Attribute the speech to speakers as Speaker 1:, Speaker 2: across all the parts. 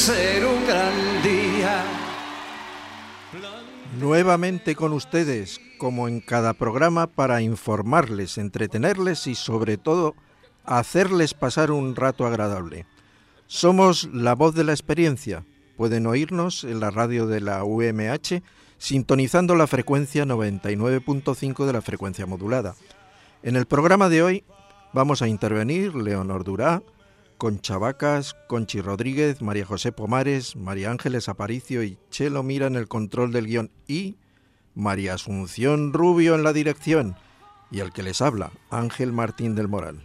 Speaker 1: ser un gran día.
Speaker 2: Nuevamente con ustedes, como en cada programa, para informarles, entretenerles y sobre todo hacerles pasar un rato agradable. Somos la voz de la experiencia. Pueden oírnos en la radio de la UMH sintonizando la frecuencia 99.5 de la frecuencia modulada. En el programa de hoy vamos a intervenir Leonor Durá, Concha Vacas, Conchi Rodríguez, María José Pomares, María Ángeles Aparicio y Chelo Mira en el control del guión y María Asunción Rubio en la dirección y el que les habla, Ángel Martín del Moral.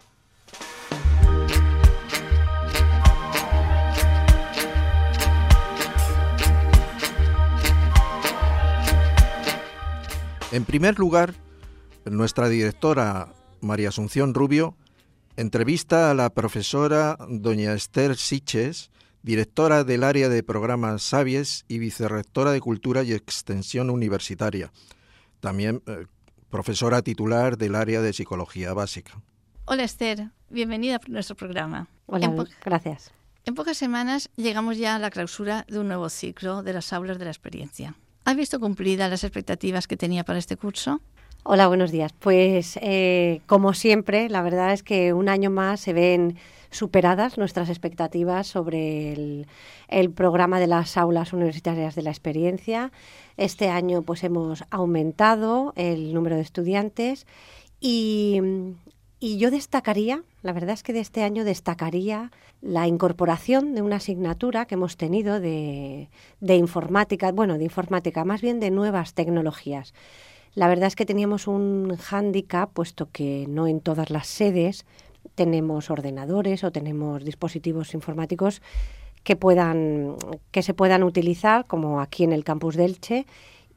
Speaker 2: En primer lugar, nuestra directora María Asunción Rubio entrevista a la profesora doña Esther Siches, directora del área de programas Savies y vicerrectora de Cultura y Extensión Universitaria, también profesora titular del área de Psicología Básica.
Speaker 3: Hola Esther, bienvenida a nuestro programa.
Speaker 4: Hola, gracias.
Speaker 3: En pocas semanas llegamos ya a la clausura de un nuevo ciclo de las aulas de la experiencia. ¿Has visto cumplidas las expectativas que tenía para este curso?
Speaker 4: Hola, buenos días. Pues como siempre, la verdad es que un año más se ven superadas nuestras expectativas sobre el programa de las aulas universitarias de la experiencia. Este año pues hemos aumentado el número de estudiantes y yo destacaría, la verdad es que de este año destacaría la incorporación de una asignatura que hemos tenido de informática, más bien de nuevas tecnologías. La verdad es que teníamos un hándicap, puesto que no en todas las sedes tenemos ordenadores o tenemos dispositivos informáticos que se puedan utilizar, como aquí en el campus de Elche.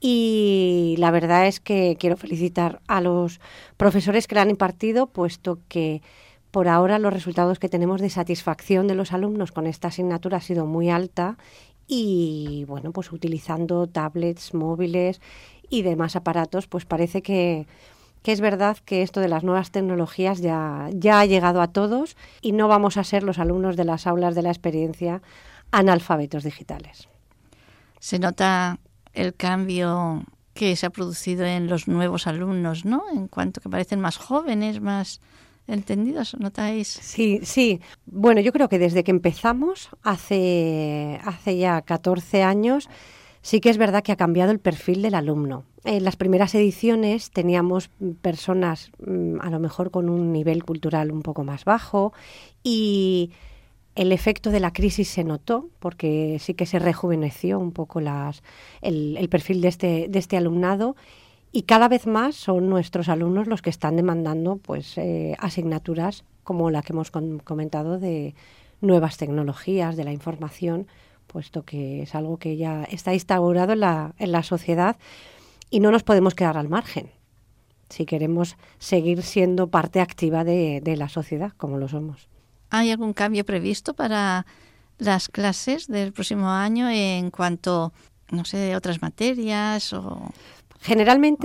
Speaker 4: Y la verdad es que quiero felicitar a los profesores que la han impartido, puesto que por ahora los resultados que tenemos de satisfacción de los alumnos con esta asignatura ha sido muy alta y, bueno, pues utilizando tablets, móviles y demás aparatos, pues parece que es verdad que esto de las nuevas tecnologías ya ha llegado a todos y no vamos a ser los alumnos de las aulas de la experiencia analfabetos digitales.
Speaker 3: Se nota el cambio que se ha producido en los nuevos alumnos, ¿no? En cuanto que parecen más jóvenes, más entendidos, ¿notáis?
Speaker 4: Sí. Bueno, yo creo que desde que empezamos, hace ya 14 años, sí que es verdad que ha cambiado el perfil del alumno. En las primeras ediciones teníamos personas a lo mejor con un nivel cultural un poco más bajo y el efecto de la crisis se notó porque sí que se rejuveneció un poco el perfil de este alumnado y cada vez más son nuestros alumnos los que están demandando pues asignaturas como la que hemos comentado de nuevas tecnologías, de la información, puesto que es algo que ya está instaurado en la sociedad y no nos podemos quedar al margen si queremos seguir siendo parte activa de la sociedad, como lo somos.
Speaker 3: ¿Hay algún cambio previsto para las clases del próximo año en cuanto, no sé, otras materias o...?
Speaker 4: Generalmente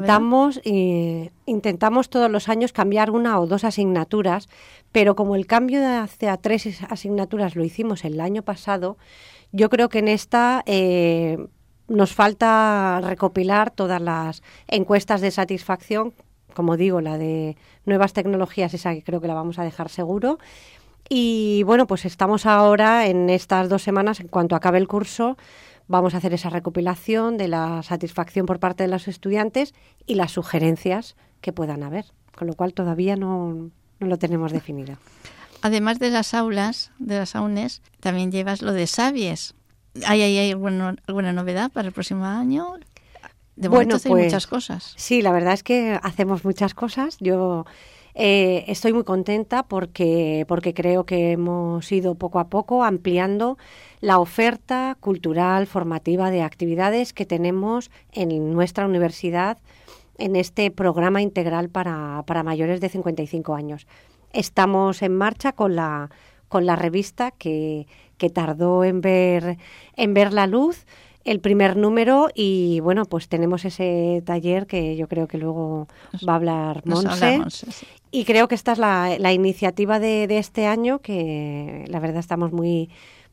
Speaker 4: intentamos todos los años cambiar una o dos asignaturas, pero como el cambio de hacia 3 asignaturas lo hicimos el año pasado, yo creo que en esta nos falta recopilar todas las encuestas de satisfacción. Como digo, la de nuevas tecnologías, esa que creo que la vamos a dejar seguro. Y bueno, pues estamos ahora en estas 2 semanas, en cuanto acabe el curso, vamos a hacer esa recopilación de la satisfacción por parte de los estudiantes y las sugerencias que puedan haber, con lo cual todavía no lo tenemos definido.
Speaker 3: Además de las aulas, de las AUNES, también llevas lo de Savies. ¿Hay alguna novedad para el próximo año? De momento hay muchas cosas.
Speaker 4: Sí, la verdad es que hacemos muchas cosas. Yo estoy muy contenta porque creo que hemos ido poco a poco ampliando la oferta cultural, formativa de actividades que tenemos en nuestra universidad en este programa integral para mayores de 55 años. Estamos en marcha con la revista que tardó en ver la luz, el primer número, y bueno, pues tenemos ese taller que yo creo que luego va a hablar Monse.
Speaker 3: Sí.
Speaker 4: Y creo que esta es la iniciativa de este año, que la verdad estamos muy,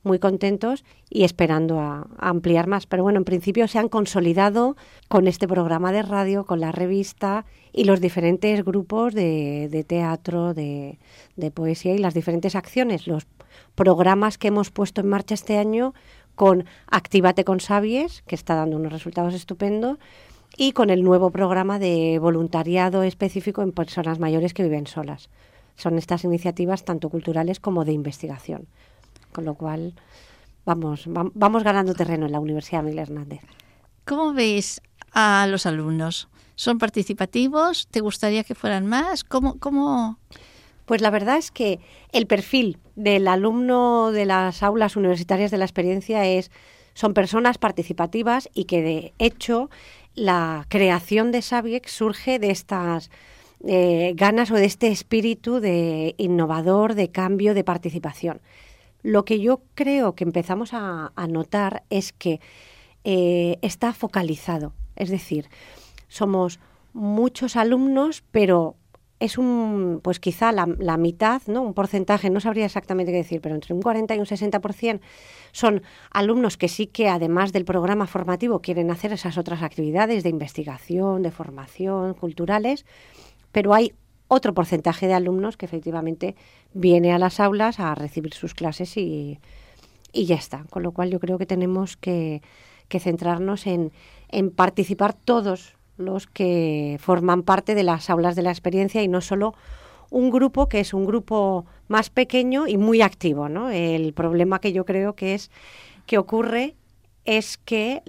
Speaker 4: muy contentos y esperando a ampliar más. Pero bueno, en principio se han consolidado con este programa de radio, con la revista y los diferentes grupos de teatro, de poesía y las diferentes acciones, los programas que hemos puesto en marcha este año con Actívate con Sabies, que está dando unos resultados estupendos, y con el nuevo programa de voluntariado específico en personas mayores que viven solas. Son estas iniciativas tanto culturales como de investigación. Con lo cual vamos ganando terreno en la Universidad Miguel Hernández.
Speaker 3: ¿Cómo veis a los alumnos? ¿Son participativos? ¿Te gustaría que fueran más? ¿Cómo?
Speaker 4: Pues la verdad es que el perfil del alumno de las aulas universitarias de la experiencia son personas participativas y que de hecho la creación de Sabiex surge de estas ganas o de este espíritu de innovador, de cambio, de participación. Lo que yo creo que empezamos a notar es que está focalizado. Es decir, somos muchos alumnos, pero es pues quizá la mitad, ¿no? Un porcentaje, no sabría exactamente qué decir, pero entre un 40 y un 60% son alumnos que sí que, además del programa formativo, quieren hacer esas otras actividades de investigación, de formación, culturales, pero hay otro porcentaje de alumnos que efectivamente viene a las aulas a recibir sus clases y ya está. Con lo cual yo creo que tenemos que centrarnos en participar todos los que forman parte de las aulas de la experiencia y no solo un grupo que es un grupo más pequeño y muy activo, ¿no? El problema que yo creo que ocurre es que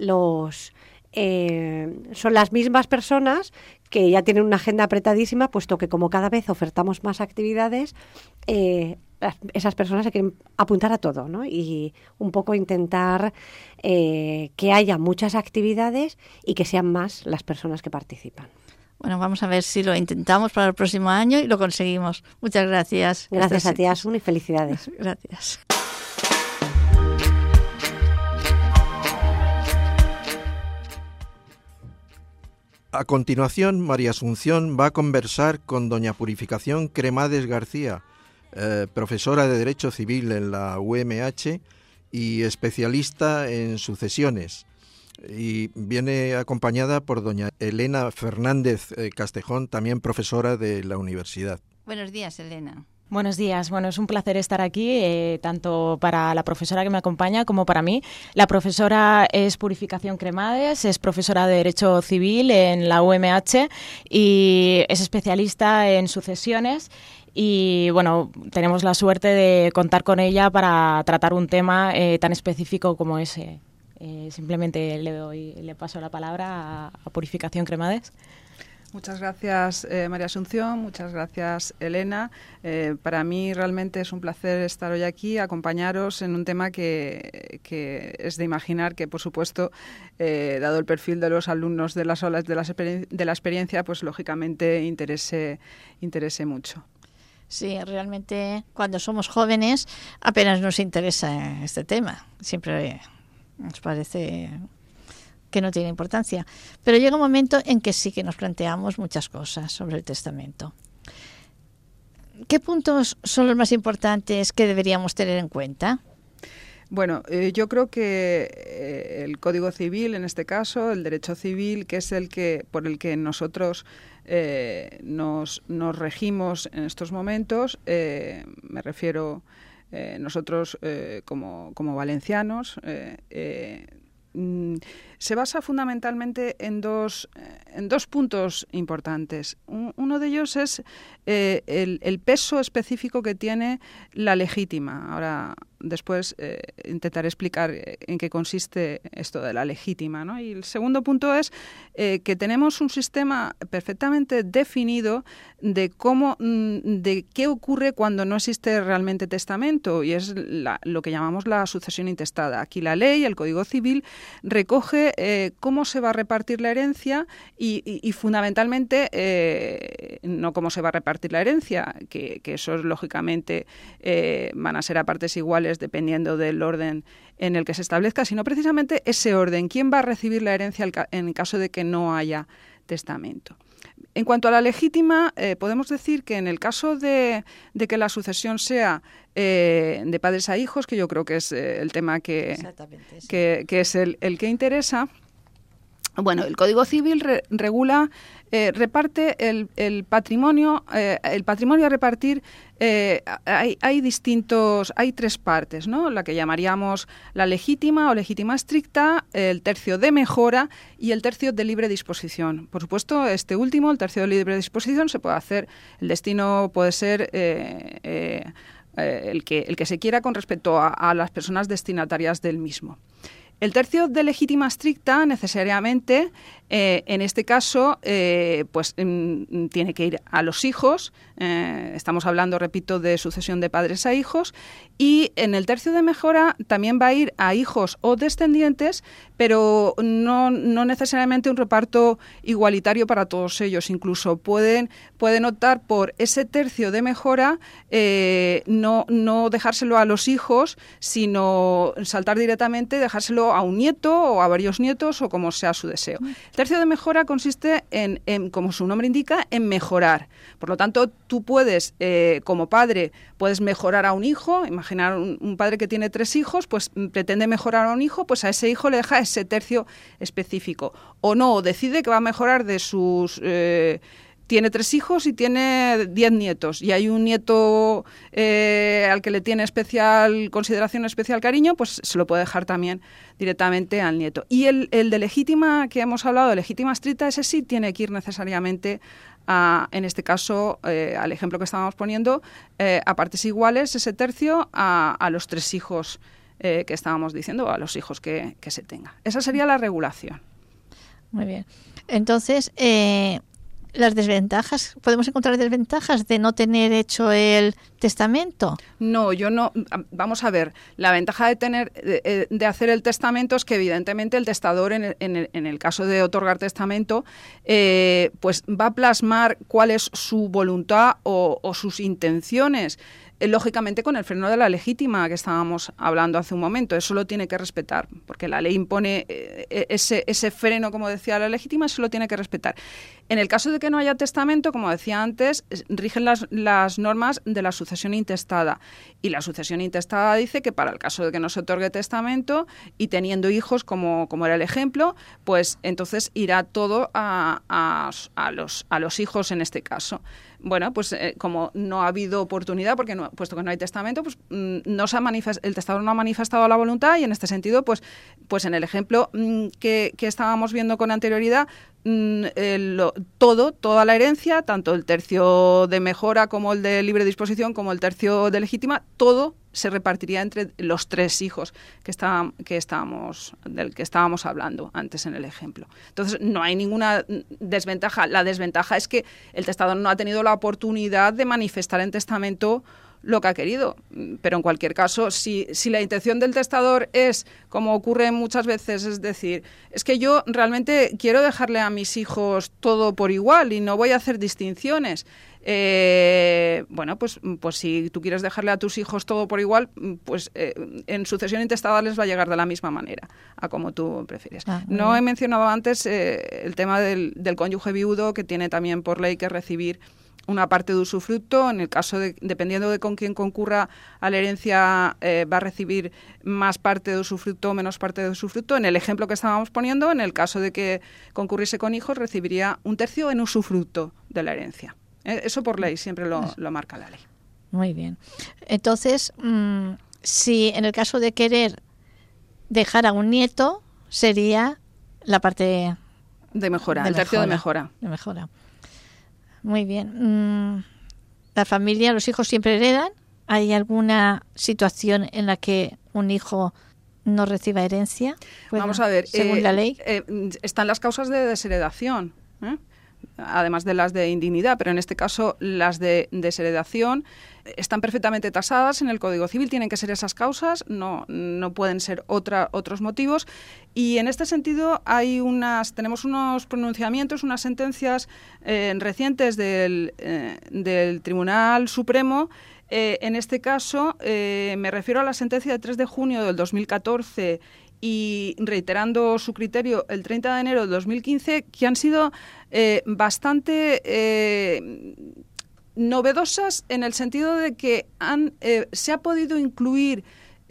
Speaker 4: son las mismas personas que ya tienen una agenda apretadísima, puesto que como cada vez ofertamos más actividades, esas personas se quieren apuntar a todo, ¿no? Y un poco intentar que haya muchas actividades y que sean más las personas que participan.
Speaker 3: Bueno, vamos a ver si lo intentamos para el próximo año y lo conseguimos. Muchas gracias.
Speaker 4: Gracias a ti, Asun, y felicidades.
Speaker 3: Gracias.
Speaker 2: A continuación, María Asunción va a conversar con doña Purificación Cremades García, profesora de Derecho Civil en la UMH y especialista en sucesiones. Y viene acompañada por doña Elena Fernández Castejón, también profesora de la universidad.
Speaker 3: Buenos días, Elena.
Speaker 5: Buenos días. Bueno, es un placer estar aquí, tanto para la profesora que me acompaña como para mí. La profesora es Purificación Cremades, es profesora de Derecho Civil en la UMH y es especialista en sucesiones. Y bueno, tenemos la suerte de contar con ella para tratar un tema tan específico como ese. Simplemente le paso la palabra a Purificación Cremades.
Speaker 6: Muchas gracias, María Asunción, muchas gracias, Elena. Para mí realmente es un placer estar hoy aquí, acompañaros en un tema que es de imaginar que, por supuesto, dado el perfil de los alumnos de las aulas de la experiencia, pues lógicamente interese mucho.
Speaker 3: Sí, realmente cuando somos jóvenes apenas nos interesa este tema. Siempre nos parece que no tiene importancia. Pero llega un momento en que sí que nos planteamos muchas cosas sobre el testamento. ¿Qué puntos son los más importantes que deberíamos tener en cuenta?
Speaker 6: Bueno, yo creo que el Código Civil, en este caso, el derecho civil, que es por el que nosotros nos regimos en estos momentos, me refiero nosotros como valencianos, se basa fundamentalmente en dos puntos importantes. Uno de ellos es el peso específico que tiene la legítima. Ahora, después intentaré explicar en qué consiste esto de la legítima, ¿no? Y el segundo punto es que tenemos un sistema perfectamente definido de qué ocurre cuando no existe realmente testamento, y es lo que llamamos la sucesión intestada. Aquí la ley, el Código Civil, recoge cómo se va a repartir la herencia y fundamentalmente no cómo se va a repartir la herencia, que eso lógicamente van a ser a partes iguales dependiendo del orden en el que se establezca, sino precisamente ese orden, quién va a recibir la herencia en caso de que no haya testamento. En cuanto a la legítima, podemos decir que en el caso de que la sucesión sea de padres a hijos, que yo creo que es el tema que es el que interesa, bueno, el Código Civil regula, reparte el patrimonio a repartir. Hay tres partes, ¿no? La que llamaríamos la legítima o legítima estricta, el tercio de mejora y el tercio de libre disposición. Por supuesto, este último, el tercio de libre disposición, se puede hacer, el destino puede ser el que se quiera con respecto a las personas destinatarias del mismo. El tercio de legítima estricta, necesariamente, en este caso, tiene que ir a los hijos. Estamos hablando, repito, de sucesión de padres a hijos. Y en el tercio de mejora también va a ir a hijos o descendientes, pero no necesariamente un reparto igualitario para todos ellos. Incluso pueden optar por ese tercio de mejora, no dejárselo a los hijos, sino saltar directamente, dejárselo a un nieto o a varios nietos o como sea su deseo. El tercio de mejora consiste en, como su nombre indica, en mejorar. Por lo tanto, tú puedes, como padre, puedes mejorar a un hijo. Imaginar un padre que tiene 3 hijos, pues pretende mejorar a un hijo, pues a ese hijo le deja ese tercio específico. O no, decide que va a mejorar de sus... tiene 3 hijos y tiene 10 nietos y hay un nieto al que le tiene especial consideración, especial cariño, pues se lo puede dejar también directamente al nieto. Y el de legítima que hemos hablado, de legítima estricta, ese sí tiene que ir necesariamente en este caso, al ejemplo que estábamos poniendo, a partes iguales, ese tercio a los 3 hijos que estábamos diciendo, a los hijos que se tenga. Esa sería la regulación. Muy bien.
Speaker 3: Entonces, las desventajas, ¿podemos encontrar desventajas de no tener hecho el testamento?
Speaker 6: No, yo no. Vamos a ver, la ventaja de hacer el testamento es que evidentemente el testador, en el caso de otorgar testamento, pues va a plasmar cuál es su voluntad o sus intenciones. Lógicamente con el freno de la legítima que estábamos hablando hace un momento, eso lo tiene que respetar, porque la ley impone ese freno, como decía la legítima, eso lo tiene que respetar. En el caso de que no haya testamento, como decía antes, rigen las normas de la sucesión intestada, y la sucesión intestada dice que para el caso de que no se otorgue testamento y teniendo hijos, como era el ejemplo, pues entonces irá todo a los hijos en este caso. Bueno, pues como no ha habido oportunidad, puesto que no hay testamento, pues el testador no ha manifestado la voluntad y en este sentido, pues en el ejemplo que estábamos viendo con anterioridad, toda la herencia, tanto el tercio de mejora como el de libre disposición, como el tercio de legítima, todo se repartiría entre los 3 hijos del que estábamos hablando antes en el ejemplo. Entonces, no hay ninguna desventaja. La desventaja es que el testador no ha tenido la oportunidad de manifestar en testamento lo que ha querido. Pero en cualquier caso, si la intención del testador es, como ocurre muchas veces, es decir, es que yo realmente quiero dejarle a mis hijos todo por igual y no voy a hacer distinciones. Bueno, pues si tú quieres dejarle a tus hijos todo por igual, pues en sucesión intestada les va a llegar de la misma manera, a como tú prefieres. No he mencionado antes el tema del cónyuge viudo, que tiene también por ley que recibir una parte de usufructo. En el caso dependiendo de con quién concurra a la herencia, va a recibir más parte de usufructo o menos parte de usufructo. En el ejemplo que estábamos poniendo, en el caso de que concurriese con hijos, recibiría un tercio en usufructo de la herencia. Eso por ley, siempre lo marca la ley.
Speaker 3: Muy bien. Entonces, si en el caso de querer dejar a un nieto, sería la parte
Speaker 6: de mejora, el tercio de mejora.
Speaker 3: De mejora. Muy bien. ¿La familia, los hijos siempre heredan? ¿Hay alguna situación en la que un hijo no reciba herencia?
Speaker 6: Vamos a ver.
Speaker 3: Según la ley.
Speaker 6: Están las causas de desheredación, además de las de indignidad, pero en este caso las de desheredación están perfectamente tasadas en el Código Civil, tienen que ser esas causas, no pueden ser otros motivos, y en este sentido tenemos unos pronunciamientos, unas sentencias recientes del Tribunal Supremo. En este caso me refiero a la sentencia de 3 de junio del 2014 y reiterando su criterio el 30 de enero de 2015, que han sido bastante novedosas en el sentido de que se ha podido incluir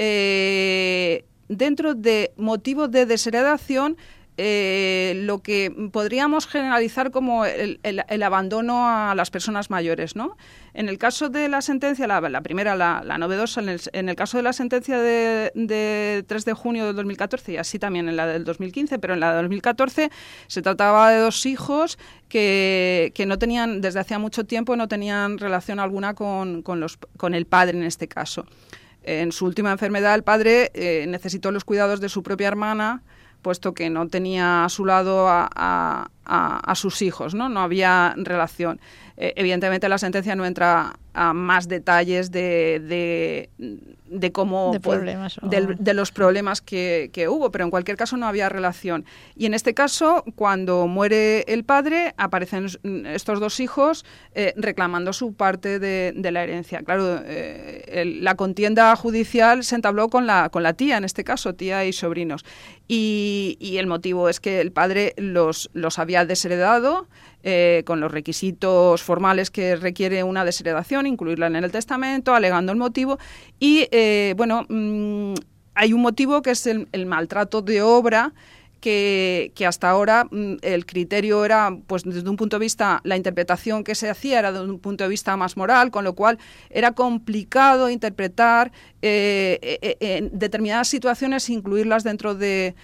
Speaker 6: dentro de motivos de desheredación lo que podríamos generalizar como el abandono a las personas mayores, ¿no? En el caso de la sentencia, la primera, la novedosa, en el caso de la sentencia de 3 de junio del 2014 y así también en la del 2015, pero en la del 2014 se trataba de 2 hijos que no tenían, desde hacía mucho tiempo, no tenían relación alguna con el padre en este caso. En su última enfermedad, el padre necesitó los cuidados de su propia hermana, puesto que no tenía a su lado a sus hijos, ¿no? No había relación. Evidentemente la sentencia no entra a más detalles de cómo de los problemas que hubo, pero en cualquier caso no había relación. Y en este caso, cuando muere el padre, aparecen estos 2 hijos reclamando su parte de la herencia. Claro, la contienda judicial se entabló con la tía, en este caso, tía y sobrinos. Y el motivo es que el padre los había desheredado con los requisitos formales que requiere una desheredación, incluirla en el testamento, alegando el motivo. Y, hay un motivo que es el maltrato de obra, que hasta ahora el criterio era, pues desde un punto de vista, la interpretación que se hacía era desde un punto de vista más moral, con lo cual era complicado interpretar en determinadas situaciones, incluirlas dentro de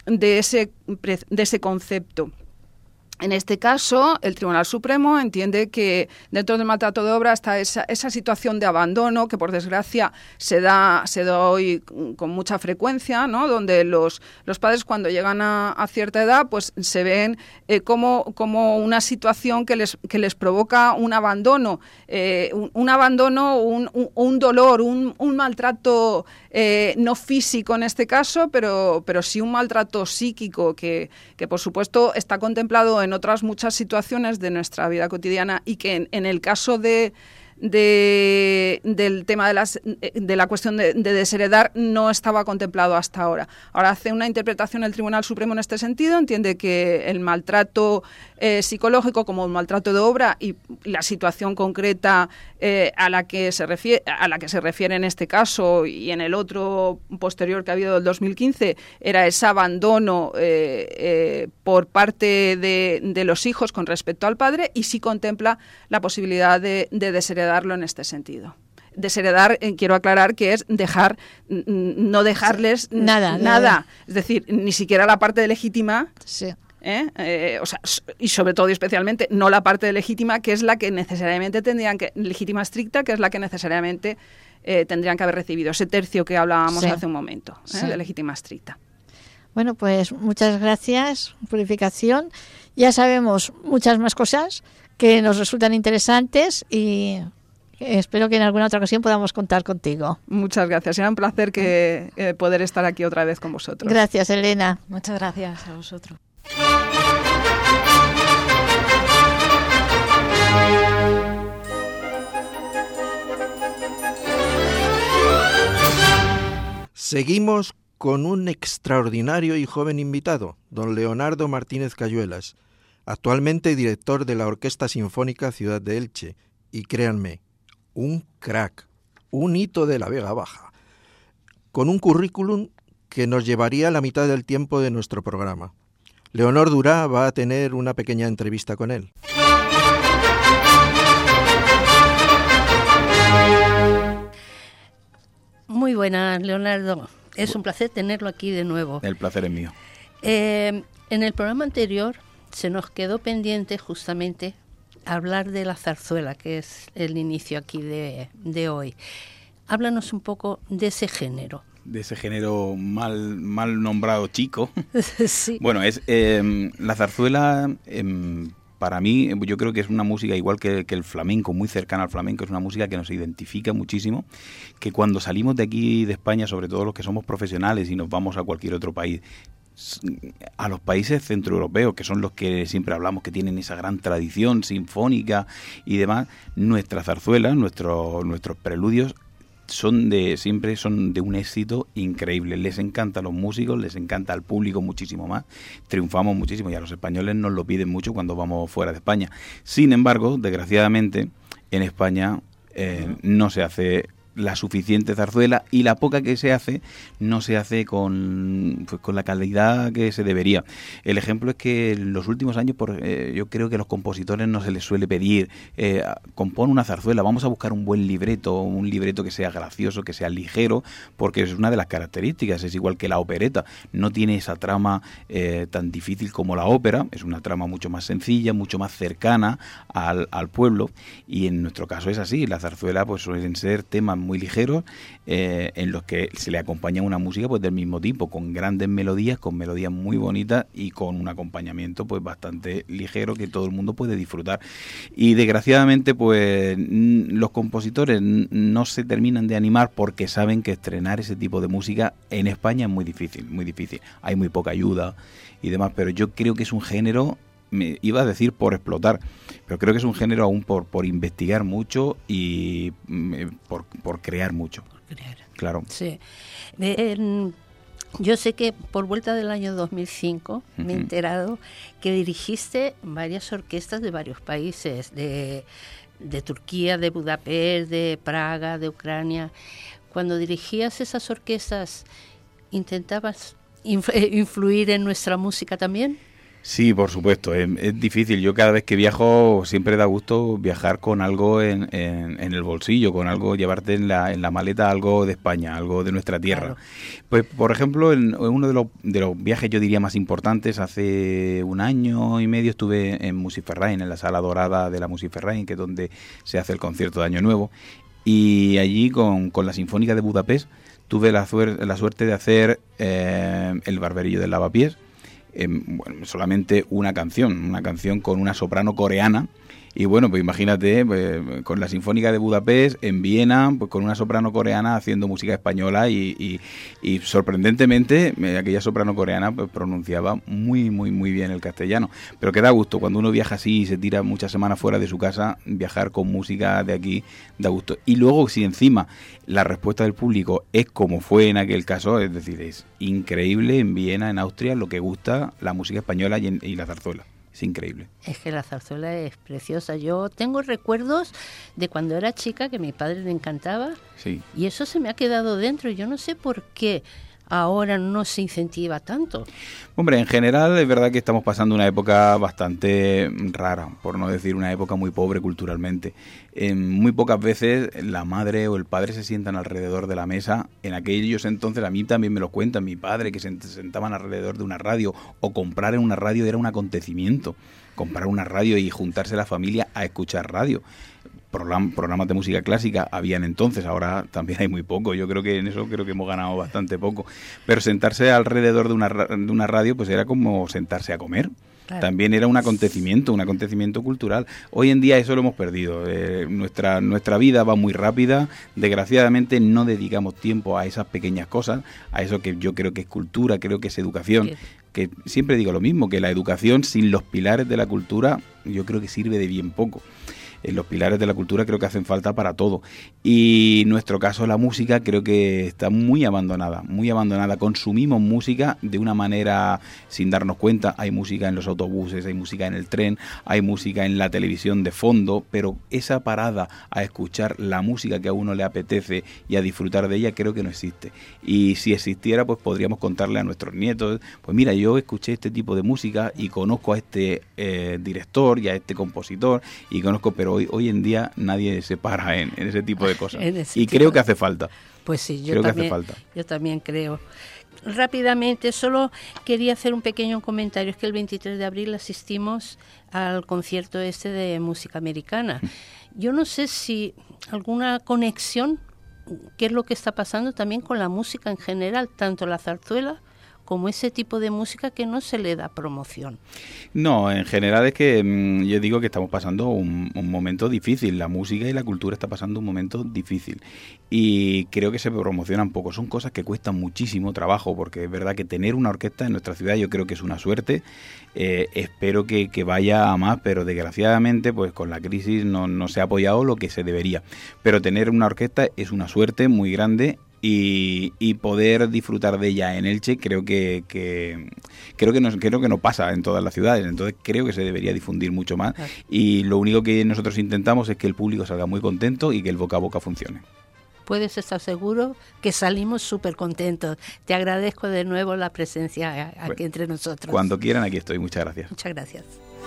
Speaker 6: ese concepto. En este caso, el Tribunal Supremo entiende que dentro del maltrato de obra está esa situación de abandono que, por desgracia, se da hoy con mucha frecuencia, ¿no? Donde los padres, cuando llegan a cierta edad, pues se ven como una situación que les provoca un abandono, un dolor, un maltrato no físico en este caso, pero sí un maltrato psíquico que por supuesto está contemplado en otras muchas situaciones de nuestra vida cotidiana y que en el caso del tema de la cuestión de desheredar no estaba contemplado hasta ahora. Ahora hace una interpretación el Tribunal Supremo en este sentido, entiende que el maltrato psicológico como un maltrato de obra y la situación concreta a la que se refiere en este caso y en el otro posterior que ha habido del 2015 era ese abandono por parte de los hijos con respecto al padre, y sí contempla la posibilidad de desheredarlo en este sentido. Desheredar, quiero aclarar que es no dejarles nada. Es decir, ni siquiera la parte legítima. Sí. Y sobre todo y especialmente no la parte legítima, que es la que necesariamente legítima estricta, que es la que necesariamente tendrían que haber recibido, ese tercio que hablábamos hace un momento, de legítima estricta.
Speaker 3: Bueno, pues muchas gracias, Purificación. Ya sabemos muchas más cosas que nos resultan interesantes y espero que en alguna otra ocasión podamos contar contigo.
Speaker 6: Muchas gracias. Será un placer poder estar aquí otra vez con vosotros.
Speaker 3: Gracias, Elena.
Speaker 5: Muchas gracias a vosotros.
Speaker 2: Seguimos con un extraordinario y joven invitado, don Leonardo Martínez Cayuelas, actualmente director de la Orquesta Sinfónica Ciudad de Elche, y créanme, un crack, un hito de la Vega Baja, con un currículum que nos llevaría la mitad del tiempo de nuestro programa. Leonor Durá va a tener una pequeña entrevista con él.
Speaker 7: Muy buenas, Leonardo. Es un placer tenerlo aquí de nuevo.
Speaker 8: El placer es mío.
Speaker 7: En el programa anterior se nos quedó pendiente justamente hablar de la zarzuela, que es el inicio aquí de hoy. Háblanos un poco de ese género.
Speaker 8: De ese género mal nombrado chico.
Speaker 7: Sí.
Speaker 8: Bueno, es la zarzuela, para mí, yo creo que es una música igual que el flamenco, muy cercana al flamenco. Es una música que nos identifica muchísimo, que cuando salimos de aquí, de España, sobre todo los que somos profesionales y nos vamos a cualquier otro país, a los países centroeuropeos, que son los que siempre hablamos que tienen esa gran tradición sinfónica y demás, nuestras zarzuelas, nuestros preludios siempre son de un éxito increíble. Les encanta a los músicos, les encanta al público muchísimo más. Triunfamos muchísimo y a los españoles nos lo piden mucho cuando vamos fuera de España. Sin embargo, desgraciadamente, en España no se hace la suficiente zarzuela, y la poca que se hace no se hace con la calidad que se debería. El ejemplo es que en los últimos años yo creo que a los compositores no se les suele pedir compón una zarzuela, vamos a buscar un buen libreto, un libreto que sea gracioso, que sea ligero, porque es una de las características. Es igual que la opereta, no tiene esa trama tan difícil como la ópera, es una trama mucho más sencilla, mucho más cercana al pueblo, y en nuestro caso es así. La zarzuela pues suelen ser temas muy ligeros, en los que se le acompaña una música pues del mismo tipo, con grandes melodías, con melodías muy bonitas y con un acompañamiento pues bastante ligero que todo el mundo puede disfrutar. Y desgraciadamente pues los compositores no se terminan de animar, porque saben que estrenar ese tipo de música en España es muy difícil, muy difícil. Hay muy poca ayuda y demás, pero yo creo que es un género, me iba a decir por explotar, pero creo que es un género aún por investigar mucho y por crear mucho.
Speaker 7: Por crear.
Speaker 8: Claro.
Speaker 7: Sí. Yo sé que por vuelta del año 2005 me he enterado que dirigiste varias orquestas de varios países, de Turquía, de Budapest, de Praga, de Ucrania. Cuando dirigías esas orquestas, ¿intentabas influir en nuestra música también?
Speaker 8: Sí, por supuesto, es difícil. Yo cada vez que viajo siempre da gusto viajar con algo en el bolsillo, con algo, llevarte en la maleta algo de España, algo de nuestra tierra. Claro. Pues, por ejemplo, en uno de los viajes, yo diría, más importantes, hace un año y medio estuve en Musiferrain, en la Sala Dorada de la Musiferrain, que es donde se hace el concierto de Año Nuevo, y allí con la Sinfónica de Budapest tuve la suerte de hacer El Barberillo del Lavapiés. Bueno, solamente una canción con una soprano coreana, y bueno, pues imagínate, pues, con la Sinfónica de Budapest en Viena, pues con una soprano coreana haciendo música española, y sorprendentemente aquella soprano coreana pues pronunciaba muy muy muy bien el castellano. Pero que da gusto, cuando uno viaja así y se tira muchas semanas fuera de su casa, viajar con música de aquí da gusto. Y luego, si encima la respuesta del público es como fue en aquel caso, es decir, es increíble en Viena, en Austria, lo que gusta la música española y la zarzuela. Es increíble.
Speaker 7: Es que la zarzuela es preciosa. Yo tengo recuerdos de cuando era chica, que a mi padre le encantaba.
Speaker 8: Sí.
Speaker 7: Y eso se me ha quedado dentro. Yo no sé por qué ahora no se incentiva tanto.
Speaker 8: Hombre, en general es verdad que estamos pasando una época bastante rara, por no decir una época muy pobre culturalmente. Muy pocas veces la madre o el padre se sientan alrededor de la mesa. En aquellos entonces, a mí también me lo cuentan, mi padre, que se sentaban alrededor de una radio, o comprar en una radio era un acontecimiento. Comprar una radio y juntarse la familia a escuchar radio. Programas de música clásica habían entonces, ahora también hay muy poco. Yo creo que en eso hemos ganado bastante poco. Pero sentarse alrededor de una radio pues era como sentarse a comer. Claro. También era un acontecimiento cultural. Hoy en día eso lo hemos perdido. Nuestra vida va muy rápida. Desgraciadamente no dedicamos tiempo a esas pequeñas cosas, a eso que yo creo que es cultura, creo que es educación. Que siempre digo lo mismo, que la educación sin los pilares de la cultura yo creo que sirve de bien poco. Los pilares de la cultura creo que hacen falta para todo, y en nuestro caso la música creo que está muy abandonada. Consumimos música de una manera sin darnos cuenta. Hay música en los autobuses, hay música en el tren, hay música en la televisión de fondo, pero esa parada a escuchar la música que a uno le apetece y a disfrutar de ella creo que no existe. Y si existiera, pues podríamos contarle a nuestros nietos, pues mira, yo escuché este tipo de música y conozco a este director y a este compositor, y conozco, pero hoy en día nadie se para en ese tipo de cosas. Y creo que hace falta.
Speaker 7: Pues sí, yo también creo. Rápidamente, solo quería hacer un pequeño comentario. Es que el 23 de abril asistimos al concierto de música americana. Yo no sé si alguna conexión, qué es lo que está pasando también con la música en general, tanto la zarzuela como ese tipo de música que no se le da promoción?
Speaker 8: No, en general es que yo digo que estamos pasando un momento difícil. La música y la cultura está pasando un momento difícil. Y creo que se promocionan poco. Son cosas que cuestan muchísimo trabajo, porque es verdad que tener una orquesta en nuestra ciudad yo creo que es una suerte. Espero que vaya a más, pero desgraciadamente pues con la crisis no se ha apoyado lo que se debería. Pero tener una orquesta es una suerte muy grande. Y poder disfrutar de ella en Elche creo que no pasa en todas las ciudades, entonces creo que se debería difundir mucho más, y lo único que nosotros intentamos es que el público salga muy contento y que el boca a boca funcione.
Speaker 7: Puedes estar seguro que salimos súper contentos. Te agradezco de nuevo la presencia aquí entre nosotros.
Speaker 8: Cuando quieran, aquí estoy. Muchas gracias.
Speaker 7: Muchas gracias.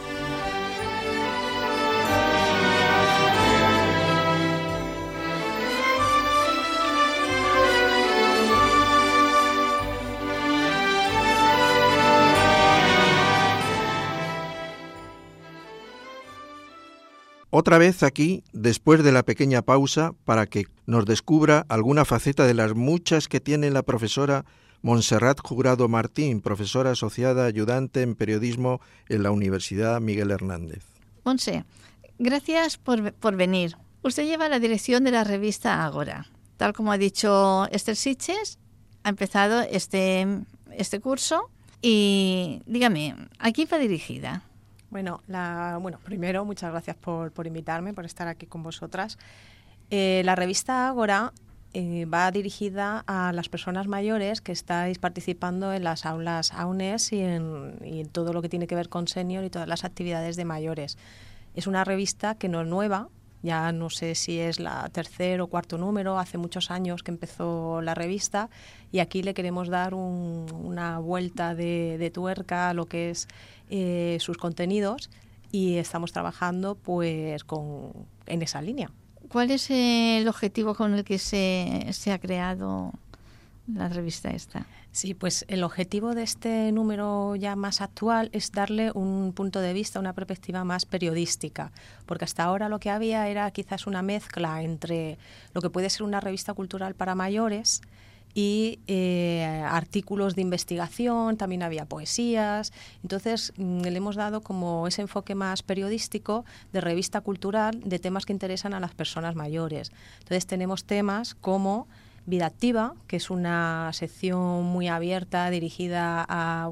Speaker 2: Otra vez aquí, después de la pequeña pausa, para que nos descubra alguna faceta de las muchas que tiene la profesora Montserrat Jurado Martín, profesora asociada ayudante en periodismo en la Universidad Miguel Hernández.
Speaker 3: Monse, gracias por venir. Usted lleva la dirección de la revista Ágora. Tal como ha dicho Esther Sitges, ha empezado este curso y dígame, ¿a quién va dirigida?
Speaker 9: Bueno, primero, muchas gracias por invitarme, por estar aquí con vosotras. La revista Ágora va dirigida a las personas mayores que estáis participando en las aulas AUNES y en todo lo que tiene que ver con senior y todas las actividades de mayores. Es una revista que no es nueva, ya no sé si es la tercer o cuarto número, hace muchos años que empezó la revista, y aquí le queremos dar una vuelta de tuerca a lo que es sus contenidos, y estamos trabajando pues en esa línea.
Speaker 3: ¿Cuál es el objetivo con el que se ha creado la revista esta?
Speaker 9: Sí, pues el objetivo de este número ya más actual es darle un punto de vista, una perspectiva más periodística, porque hasta ahora lo que había era quizás una mezcla entre lo que puede ser una revista cultural para mayores y artículos de investigación, también había poesías. Entonces le hemos dado como ese enfoque más periodístico de revista cultural de temas que interesan a las personas mayores. Entonces tenemos temas como Vida Activa, que es una sección muy abierta, dirigida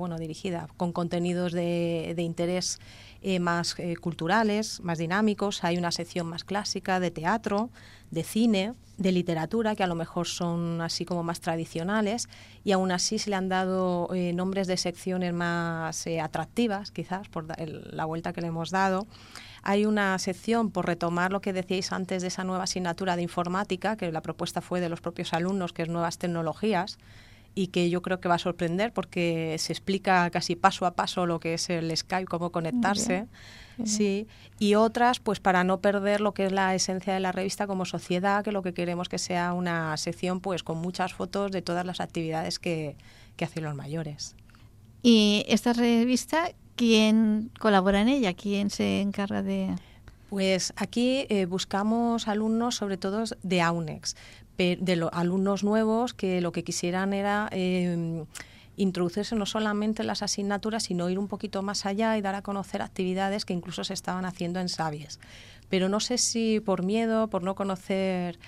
Speaker 9: con contenidos de interés más culturales, más dinámicos. Hay una sección más clásica de teatro, de cine, de literatura, que a lo mejor son así como más tradicionales, y aún así se le han dado nombres de secciones más atractivas, quizás, por la vuelta que le hemos dado. Hay una sección, por retomar lo que decíais antes de esa nueva asignatura de informática, que la propuesta fue de los propios alumnos, que es Nuevas Tecnologías, y que yo creo que va a sorprender porque se explica casi paso a paso lo que es el Skype, cómo conectarse. Sí, y otras, pues para no perder lo que es la esencia de la revista como sociedad, que lo que queremos que sea una sección pues con muchas fotos de todas las actividades que hacen los mayores.
Speaker 3: ¿Y esta revista, quién colabora en ella? ¿Quién se encarga de...?
Speaker 9: Pues aquí buscamos alumnos, sobre todo de AUNEX, de los alumnos nuevos que lo que quisieran era introducirse no solamente en las asignaturas, sino ir un poquito más allá y dar a conocer actividades que incluso se estaban haciendo en Sabies. Pero no sé si por miedo, por no conocerme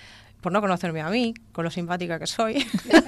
Speaker 9: a mí, con lo simpática que soy,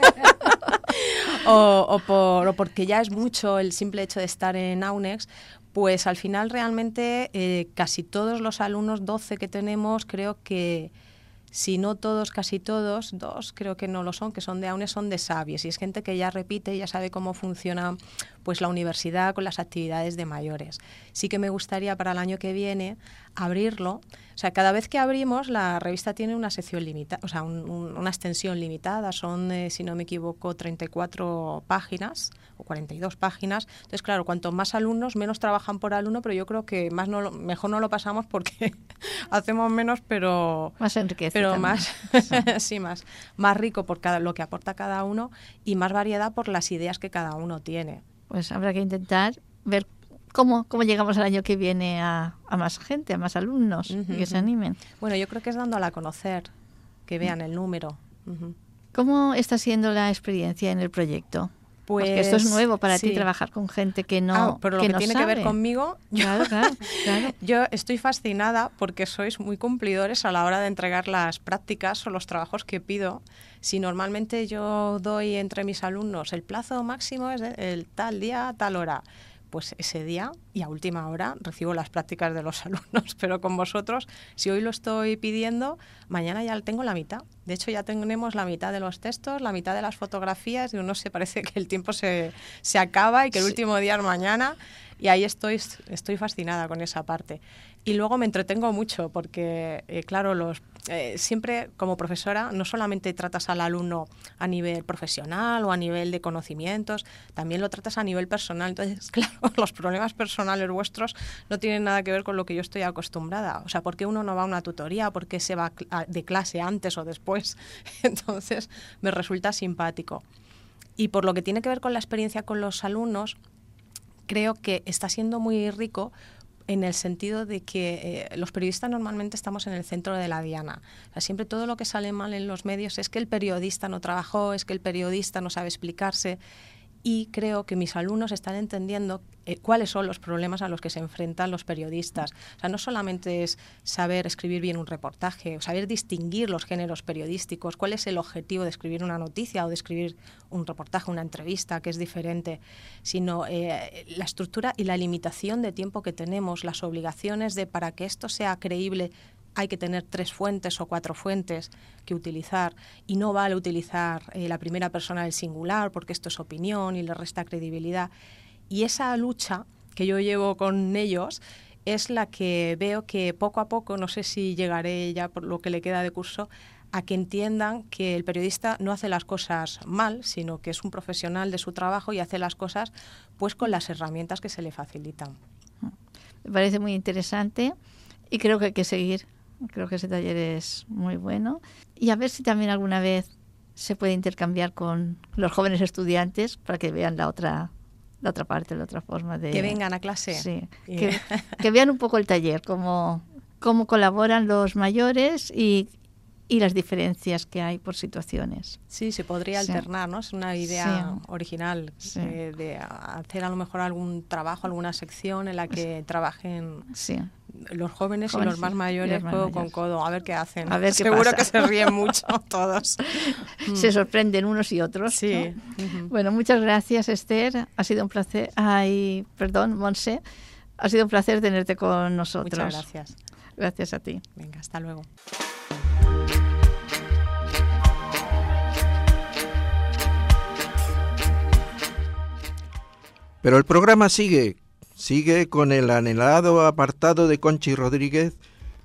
Speaker 9: o porque ya es mucho el simple hecho de estar en AUNEX, pues al final realmente casi todos los alumnos, 12 que tenemos, creo que si no todos, casi todos, 2 creo que no lo son, que son de AUNES, son de Sabies, y es gente que ya repite, ya sabe cómo funciona pues la universidad con las actividades de mayores. Sí que me gustaría para el año que viene abrirlo, o sea, cada vez que abrimos la revista tiene una sección limitada, o sea, una extensión limitada, son, si no me equivoco, 34 páginas o 42 páginas. Entonces, claro, cuanto más alumnos, menos trabajan por alumno, pero yo creo que mejor no lo pasamos porque hacemos menos, pero
Speaker 3: más enriquecido,
Speaker 9: pero más sí, más rico por lo que aporta cada uno, y más variedad por las ideas que cada uno tiene.
Speaker 3: Pues habrá que intentar ver cómo llegamos el año que viene a más gente, a más alumnos, y que se animen.
Speaker 9: Bueno, yo creo que es dándola a conocer, que vean el número.
Speaker 3: ¿Cómo está siendo la experiencia en el proyecto? Pues porque esto es nuevo para ti, trabajar con gente que no
Speaker 9: pero lo que tiene
Speaker 3: sabe.
Speaker 9: Que ver conmigo,
Speaker 3: claro.
Speaker 9: Yo estoy fascinada porque sois muy cumplidores a la hora de entregar las prácticas o los trabajos que pido. Si normalmente yo doy entre mis alumnos el plazo máximo es el tal día, tal hora, pues ese día y a última hora recibo las prácticas de los alumnos. Pero con vosotros, si hoy lo estoy pidiendo, mañana ya tengo la mitad. De hecho, ya tenemos la mitad de los textos, la mitad de las fotografías, y no sé, parece que el tiempo se acaba y que el último día es mañana, y ahí estoy fascinada con esa parte. Y luego me entretengo mucho porque, claro, siempre como profesora no solamente tratas al alumno a nivel profesional o a nivel de conocimientos, también lo tratas a nivel personal. Entonces, claro, los problemas personales vuestros no tienen nada que ver con lo que yo estoy acostumbrada. O sea, ¿por qué uno no va a una tutoría? ¿Por qué se va de clase antes o después? Entonces, me resulta simpático. Y por lo que tiene que ver con la experiencia con los alumnos, creo que está siendo muy rico en el sentido de que los periodistas normalmente estamos en el centro de la diana. O sea, siempre todo lo que sale mal en los medios es que el periodista no trabajó, es que el periodista no sabe explicarse, y creo que mis alumnos están entendiendo cuáles son los problemas a los que se enfrentan los periodistas. O sea, no solamente es saber escribir bien un reportaje, o saber distinguir los géneros periodísticos, cuál es el objetivo de escribir una noticia o de escribir un reportaje, una entrevista, que es diferente, sino la estructura y la limitación de tiempo que tenemos, las obligaciones de, para que esto sea creíble, hay que tener 3 fuentes o 4 fuentes que utilizar, y no vale utilizar la primera persona del singular porque esto es opinión y le resta credibilidad. Y esa lucha que yo llevo con ellos es la que veo que poco a poco, no sé si llegaré ya por lo que le queda de curso, a que entiendan que el periodista no hace las cosas mal, sino que es un profesional de su trabajo y hace las cosas pues con las herramientas que se le facilitan.
Speaker 3: Me parece muy interesante y creo que hay que seguir. Creo que ese taller es muy bueno. Y a ver si también alguna vez se puede intercambiar con los jóvenes estudiantes para que vean la otra parte, la otra forma de...
Speaker 9: Que vengan a clase.
Speaker 3: Sí, que vean un poco el taller, cómo colaboran los mayores y las diferencias que hay por situaciones.
Speaker 9: Sí, se podría alternar, ¿no? Es una idea original de hacer a lo mejor algún trabajo, alguna sección en la que trabajen los jóvenes y los más mayores codo con codo, a ver qué hacen.
Speaker 3: A ver
Speaker 9: Seguro
Speaker 3: qué pasa.
Speaker 9: Que se ríen mucho todos.
Speaker 3: Se sorprenden unos y otros.
Speaker 9: Sí.
Speaker 3: ¿No? Bueno, muchas gracias, Esther. Ha sido un placer. Montse. Ha sido un placer tenerte con nosotros.
Speaker 9: Muchas gracias.
Speaker 3: Gracias a ti.
Speaker 9: Venga, hasta luego.
Speaker 2: Pero el programa sigue con el anhelado apartado de Conchi Rodríguez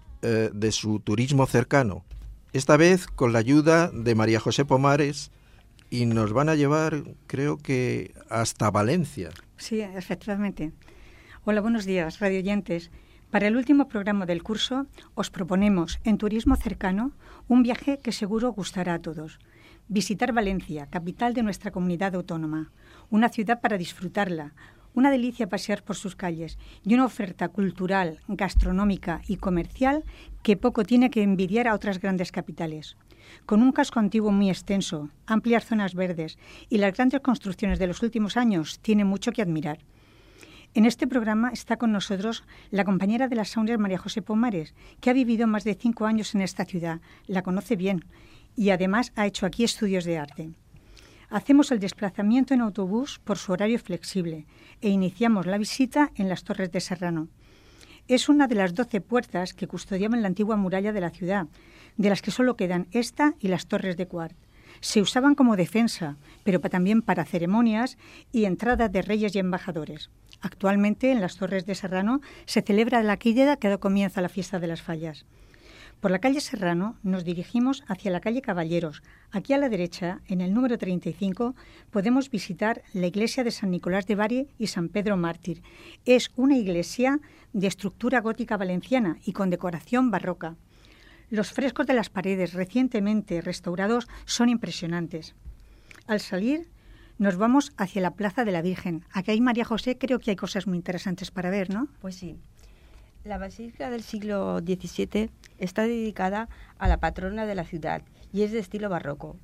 Speaker 2: de su turismo cercano, esta vez con la ayuda de María José Pomares, y nos van a llevar, creo que, hasta Valencia.
Speaker 10: Sí, efectivamente. Hola, buenos días, radioyentes. Para el último programa del curso os proponemos, en turismo cercano, un viaje que seguro gustará a todos. Visitar Valencia, capital de nuestra comunidad autónoma, una ciudad para disfrutarla, una delicia pasear por sus calles y una oferta cultural, gastronómica y comercial que poco tiene que envidiar a otras grandes capitales. Con un casco antiguo muy extenso, amplias zonas verdes y las grandes construcciones de los últimos años, tiene mucho que admirar. En este programa está con nosotros la compañera de las aulas María José Pomares, que ha vivido más de 5 años en esta ciudad, la conoce bien y además ha hecho aquí estudios de arte. Hacemos el desplazamiento en autobús por su horario flexible e iniciamos la visita en las Torres de Serrano. Es una de las 12 puertas que custodiaban la antigua muralla de la ciudad, de las que solo quedan esta y las Torres de Quart. Se usaban como defensa, pero también para ceremonias y entrada de reyes y embajadores. Actualmente en las Torres de Serrano se celebra la quilla que da comienzo a la fiesta de las fallas. Por la calle Serrano nos dirigimos hacia la calle Caballeros. Aquí a la derecha, en el número 35, podemos visitar la iglesia de San Nicolás de Bari y San Pedro Mártir. Es una iglesia de estructura gótica valenciana y con decoración barroca. Los frescos de las paredes recientemente restaurados son impresionantes. Al salir, nos vamos hacia la Plaza de la Virgen. Aquí hay María José, creo que hay cosas muy interesantes para ver, ¿no?
Speaker 11: Pues sí. La basílica del siglo XVII está dedicada a la patrona de la ciudad y es de estilo barroco.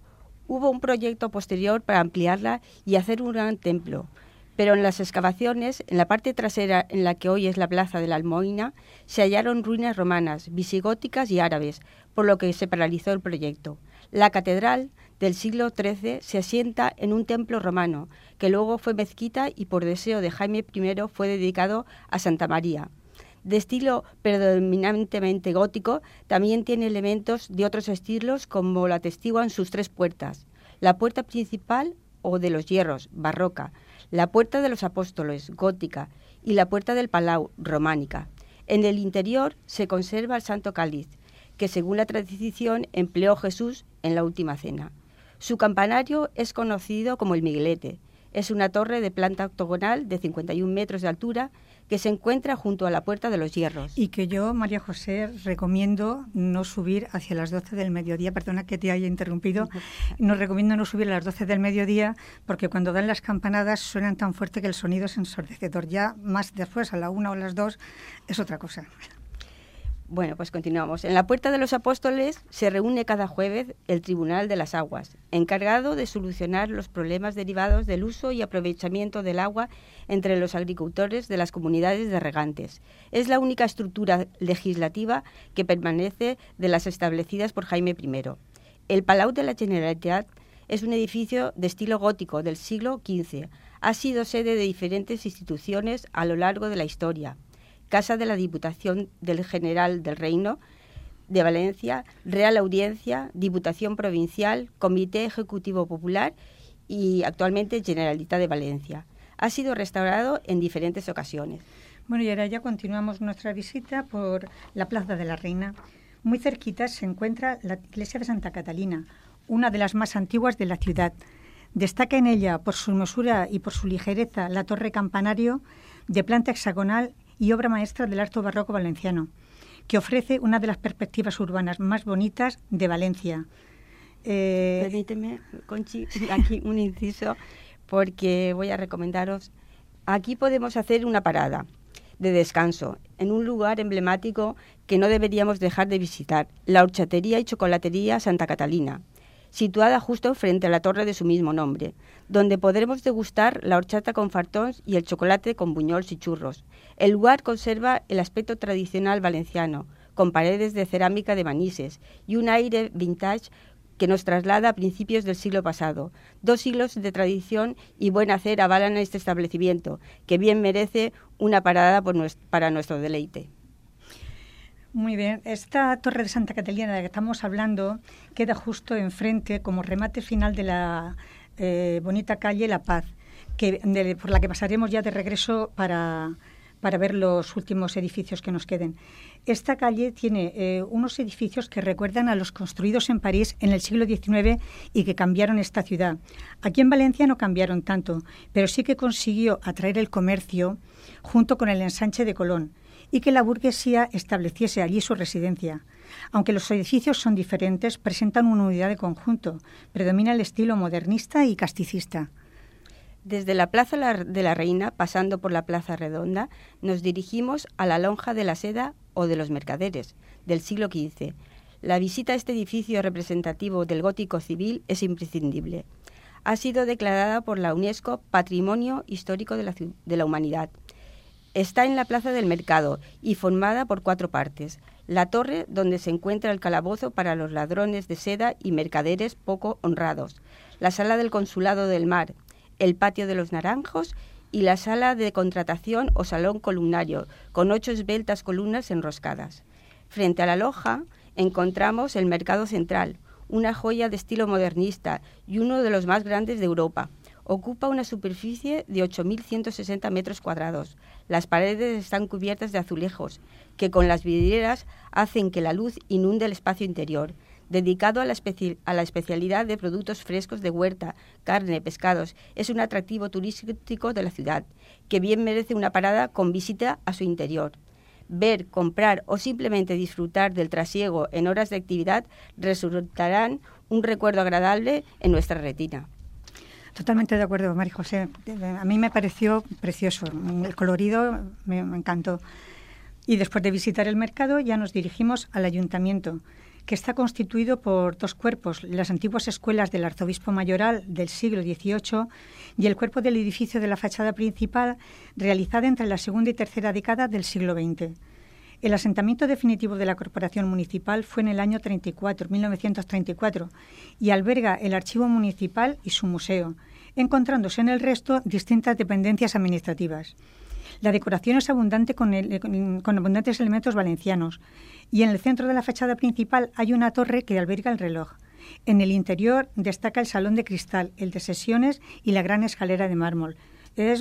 Speaker 11: Hubo un proyecto posterior para ampliarla y hacer un gran templo, pero en las excavaciones, en la parte trasera en la que hoy es la Plaza de la Almoina, se hallaron ruinas romanas, visigóticas y árabes, por lo que se paralizó el proyecto. La catedral del siglo XIII se asienta en un templo romano, que luego fue mezquita y por deseo de Jaime I fue dedicado a Santa María. De estilo predominantemente gótico, también tiene elementos de otros estilos como lo atestiguan sus 3 puertas. La puerta principal o de los Hierros, barroca, la puerta de los Apóstoles, gótica, y la puerta del Palau, románica. En el interior se conserva el Santo Cáliz, que según la tradición empleó Jesús en la Última Cena. Su campanario es conocido como el Miguelete. Es una torre de planta octogonal de 51 metros de altura que se encuentra junto a la Puerta de los Hierros.
Speaker 10: Y que yo, María José, recomiendo no subir hacia las 12 del mediodía. Perdona que te haya interrumpido. Nos recomiendo no subir a las 12 del mediodía porque cuando dan las campanadas suenan tan fuerte que el sonido es ensordecedor. Ya más después, a la 1 o las 2, es otra cosa.
Speaker 11: Bueno, pues continuamos. En la Puerta de los Apóstoles se reúne cada jueves el Tribunal de las Aguas, encargado de solucionar los problemas derivados del uso y aprovechamiento del agua entre los agricultores de las comunidades de regantes. Es la única estructura legislativa que permanece de las establecidas por Jaime I. El Palau de la Generalitat es un edificio de estilo gótico del siglo XV. Ha sido sede de diferentes instituciones a lo largo de la historia. Casa de la Diputación del General del Reino de Valencia, Real Audiencia, Diputación Provincial, Comité Ejecutivo Popular y actualmente Generalitat de Valencia. Ha sido restaurado en diferentes ocasiones.
Speaker 10: Bueno, y ahora ya continuamos nuestra visita por la Plaza de la Reina. Muy cerquita se encuentra la iglesia de Santa Catalina, una de las más antiguas de la ciudad. Destaca en ella, por su hermosura y por su ligereza, la torre campanario de planta hexagonal y obra maestra del arte barroco valenciano, que ofrece una de las perspectivas urbanas más bonitas de Valencia.
Speaker 11: Permíteme, Conchi, aquí un inciso, porque voy a recomendaros. Aquí podemos hacer una parada de descanso en un lugar emblemático que no deberíamos dejar de visitar, la horchatería y chocolatería Santa Catalina, situada justo frente a la torre de su mismo nombre, donde podremos degustar la horchata con fartons y el chocolate con buñols y churros. El lugar conserva el aspecto tradicional valenciano, con paredes de cerámica de Manises y un aire vintage que nos traslada a principios del siglo pasado. 2 siglos de tradición y buen hacer avalan este establecimiento, que bien merece una parada para nuestro deleite.
Speaker 10: Muy bien. Esta torre de Santa Catalina de la que estamos hablando queda justo enfrente, como remate final de la bonita calle La Paz, por la que pasaremos ya de regreso para ver los últimos edificios que nos queden. Esta calle tiene unos edificios que recuerdan a los construidos en París en el siglo XIX y que cambiaron esta ciudad. Aquí en Valencia no cambiaron tanto, pero sí que consiguió atraer el comercio junto con el ensanche de Colón y que la burguesía estableciese allí su residencia. Aunque los edificios son diferentes, presentan una unidad de conjunto. Predomina el estilo modernista y casticista.
Speaker 11: Desde la Plaza de la Reina, pasando por la Plaza Redonda, nos dirigimos a la Lonja de la Seda o de los Mercaderes, del siglo XV. La visita a este edificio representativo del gótico civil es imprescindible. Ha sido declarada por la UNESCO Patrimonio Histórico de la Humanidad. Está en la Plaza del Mercado y formada por 4 partes. La torre, donde se encuentra el calabozo para los ladrones de seda y mercaderes poco honrados. La sala del Consulado del Mar, el patio de los Naranjos y la sala de contratación o salón columnario, con 8 esbeltas columnas enroscadas. Frente a la loja encontramos el Mercado Central, una joya de estilo modernista y uno de los más grandes de Europa. Ocupa una superficie de 8.160 metros cuadrados. Las paredes están cubiertas de azulejos, que con las vidrieras hacen que la luz inunde el espacio interior. Dedicado a la especialidad de productos frescos de huerta, carne, pescados, es un atractivo turístico de la ciudad, que bien merece una parada con visita a su interior. Ver, comprar o simplemente disfrutar del trasiego en horas de actividad resultarán un recuerdo agradable en nuestra retina.
Speaker 10: Totalmente de acuerdo, María José. A mí me pareció precioso. El colorido me encantó. Y después de visitar el mercado ya nos dirigimos al ayuntamiento, que está constituido por 2 cuerpos, las antiguas escuelas del arzobispo mayoral del siglo XVIII y el cuerpo del edificio de la fachada principal, realizada entre la segunda y tercera década del siglo XX. El asentamiento definitivo de la corporación municipal fue en el año 1934, y alberga el archivo municipal y su museo, encontrándose en el resto distintas dependencias administrativas. La decoración es abundante con abundantes elementos valencianos, y en el centro de la fachada principal hay una torre que alberga el reloj. En el interior destaca el salón de cristal, el de sesiones y la gran escalera de mármol. Es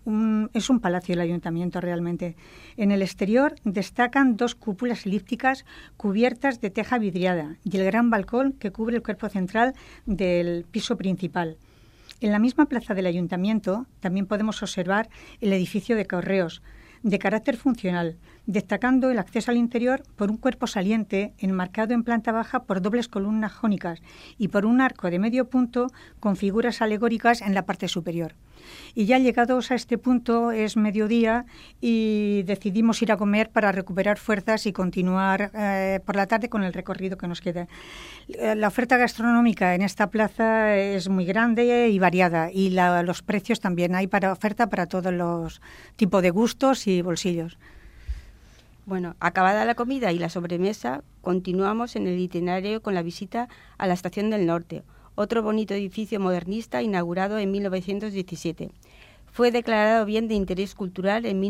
Speaker 10: un palacio el ayuntamiento realmente. En el exterior destacan 2 cúpulas elípticas cubiertas de teja vidriada y el gran balcón que cubre el cuerpo central del piso principal. En la misma plaza del ayuntamiento también podemos observar el edificio de correos, de carácter funcional, destacando el acceso al interior por un cuerpo saliente enmarcado en planta baja por dobles columnas jónicas y por un arco de medio punto con figuras alegóricas en la parte superior. Y ya llegados a este punto es mediodía y decidimos ir a comer para recuperar fuerzas y continuar por la tarde con el recorrido que nos queda. La oferta gastronómica en esta plaza es muy grande y variada, y los precios también. Hay oferta para todos los tipos de gustos y bolsillos.
Speaker 11: Bueno, acabada la comida y la sobremesa, continuamos en el itinerario con la visita a la Estación del Norte, otro bonito edificio modernista inaugurado en 1917. Fue declarado bien de interés cultural en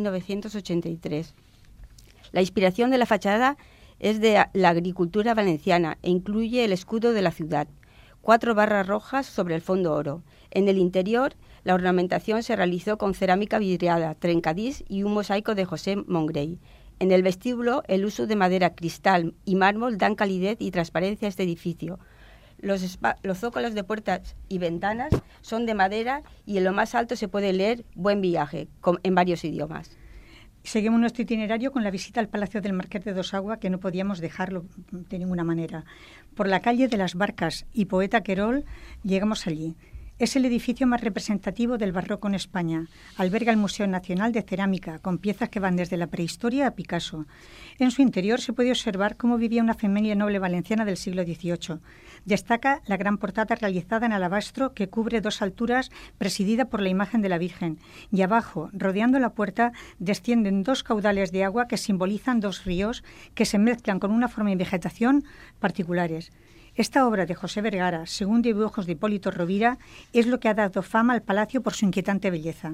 Speaker 11: 1983. La inspiración de la fachada es de la agricultura valenciana e incluye el escudo de la ciudad, 4 barras rojas sobre el fondo oro. En el interior, la ornamentación se realizó con cerámica vidriada, trencadís y un mosaico de José Mongrey. En el vestíbulo, el uso de madera, cristal y mármol dan calidez y transparencia a este edificio. Los zócalos de puertas y ventanas son de madera y en lo más alto se puede leer Buen viaje, en varios idiomas.
Speaker 10: Seguimos nuestro itinerario con la visita al Palacio del Marqués de Dosagua, que no podíamos dejarlo de ninguna manera. Por la calle de las Barcas y Poeta Querol llegamos allí. Es el edificio más representativo del barroco en España. Alberga el Museo Nacional de Cerámica, con piezas que van desde la prehistoria a Picasso. En su interior se puede observar cómo vivía una familia noble valenciana del siglo XVIII. Destaca la gran portada realizada en alabastro que cubre 2 alturas, presidida por la imagen de la Virgen. Y abajo, rodeando la puerta, descienden 2 caudales de agua que simbolizan 2 ríos que se mezclan con una forma y vegetación particulares. Esta obra de José Vergara, según dibujos de Hipólito Rovira, es lo que ha dado fama al palacio por su inquietante belleza.